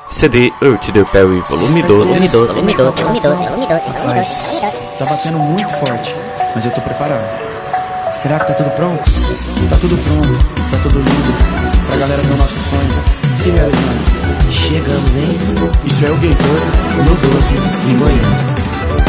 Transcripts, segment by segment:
CD Earth the Perry volume 12. Rapaz, tá batendo muito forte, mas eu tô preparado. Será que tá tudo pronto? Tá tudo pronto, tá tudo lindo, pra galera ver o nosso sonho se realizando. Chegamos, hein? Isso é o Gator No 12, em Goiânia.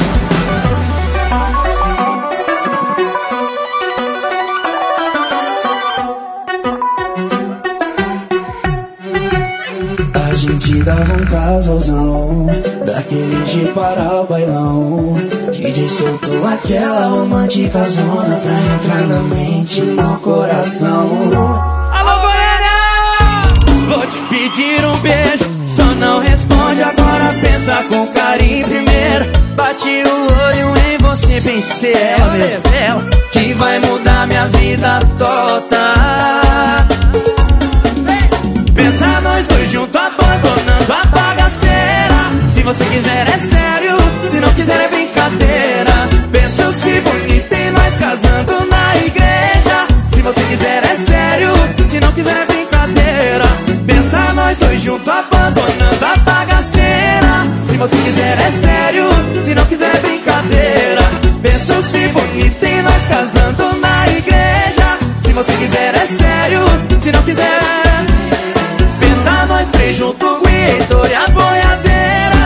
A gente dava um casalzão, daquele de parar o bailão. DJ soltou aquela romântica zona pra entrar na mente e no coração. Alô, Goiânia! Vou te pedir um beijo, só não responde agora, pensa com carinho primeiro. Bati o olho em você, pensei ela mesmo, ela que vai mudar minha vida toda. Pensa nós dois juntos abandonando a bagaceira. Se você quiser é sério, se não quiser é brincadeira. Pensa os que bonito e nós casando na igreja. Se você quiser é sério, se não quiser é brincadeira. Pensa nós dois juntos abandonando a bagaceira. Se você quiser é sério, se não quiser é brincadeira. Pensa os que bonito e nós casando na igreja. Se você quiser é sério, se não quiser é... Pensa nós três junto com o Heitor e a boiadeira.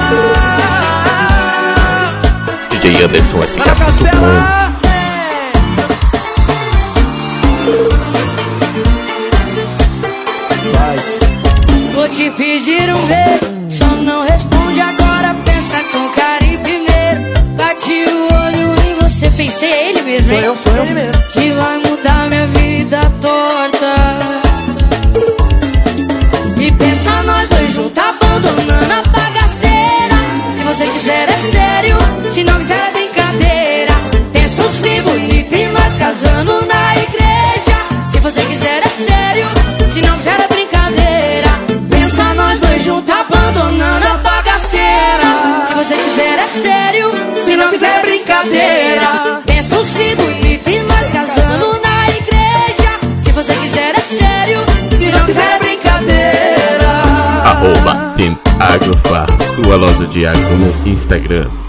DJ Anderson SK.com. Vou te pedir um beijo, só não responde agora, pensa com carinho primeiro. Bati o olho em você, pensei ele mesmo, hein? Sou eu mesmo. Que vai mudar minha vida torta. E pensa nós dois juntos abandonando a bagaceira. Se você quiser é sério, se não quiser é brincadeira. Pensa os filhos bonitos e nós casando na igreja. Se você quiser é sério, se não quiser é brincadeira. Pensa nós dois juntos abandonando a bagaceira. Se você quiser é sério, se não quiser é brincadeira. Pensa os filhos bonitos e nós casando na igreja. Se você quiser é sério, se não quiser é brincadeira. @Team Agrofar, sua loja de agro no Instagram.